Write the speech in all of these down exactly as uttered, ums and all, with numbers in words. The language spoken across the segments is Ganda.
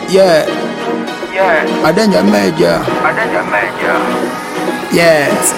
Yeah. Yeah. A danger major. A danger major. Yeah. It's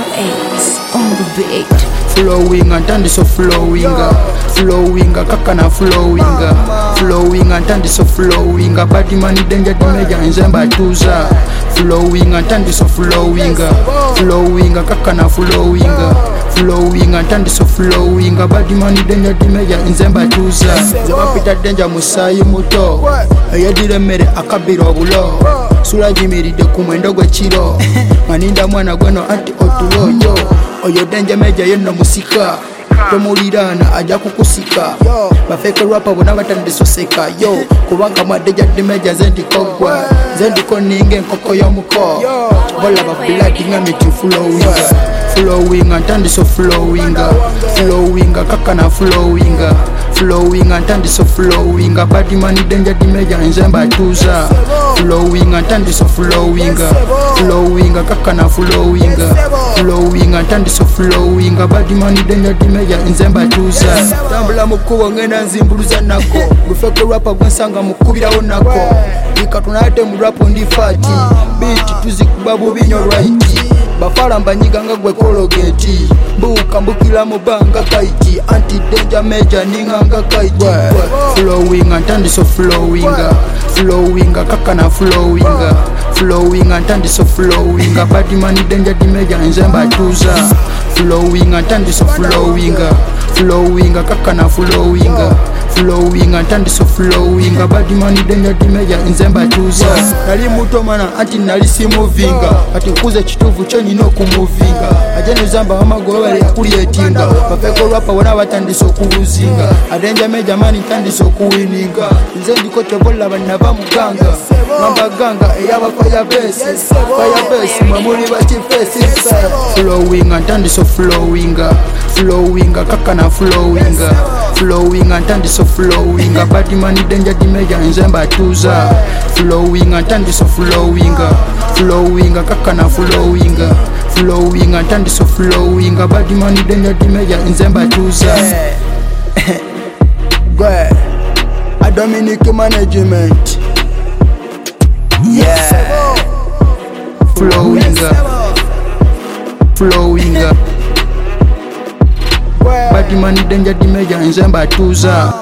Ace on the beat. Flowing and tandi so flowing. Flowing kaka na flowing. Flowing and tandi so flowing. Badi mani danger di major nzemba tuza. Flowing and tandi so flowing. Flowing kaka na flowing. Flowing and tandi so flowing. Badi mani danger di major nzemba tuza. Zeba pita danger musayi muto. Ayadire mere akabira obulo. Sula jimiride kumwendo gwe kiro. Maninda mwana gweno anti otuloyo. Oyo danger major yenno musika. Tomulirana aja kukusika. Bafeke rapa bona batandisoseka. Yo kubanga madeja di major zendi kogwa. Zendi koninge nkoko yomuko. Bola babulati ngamiti flowing. Flowing and tandi so flowing. Flowing kaka na flowing. Flowing and tandi so flowing. Badi mani danger di major nzemba tuza. Flowing and tandi so flowing. Flowing kaka na flowing. Flowing and tandi so flowing. Badi mani danger di major nzemba tuza. Tambula mukubo ngena nzimbuluza nako. Gufeke rapa gwansanga mukubirawo nako. Ikatunate mu rap ndi fati. Beat tuzikubabu binyo right. Bafala mbanyiganga gwe kologeti. Mbuka mbukila mubanga kaiti. Anti danger major ninganga kaiti. Flowing and tandi so flowing. Flowing kaka na flowing. Flowing and tandi so flowing. Badi mani danger di major nzemba tuza. Flowing and tandi so flowing. Flowing kaka na flowing. Flowing and tandi so flowing. Badi mani danger di major nzemba tuza. Nali muto mana anti nali si movinga. Ati kuze chituvu choni no kumuvinga. Ajene zamba amago wale kulietinga. Bafeko rapa wana batandi so kubuzinga. Adenja major mani tandi so kuwininga. Nze ndiko chobola bana bamuganga. Ngamba ganga eyaba fire base. Fire base mamuli bati face. Flowing and tandi so flowing. Flowing kaka na flowing. Flowing and tandi so flowing. Badi mani danger di major nzemba tuza. Flowing and tandi so flowing. Flowing kaka na flowing. Flowing and tandi so flowing. Badi mani danger di major nzemba tuza. Gwe a Dominic management. Yeah. Flowing. Flowing. Badi mani danger di major nzemba tuza.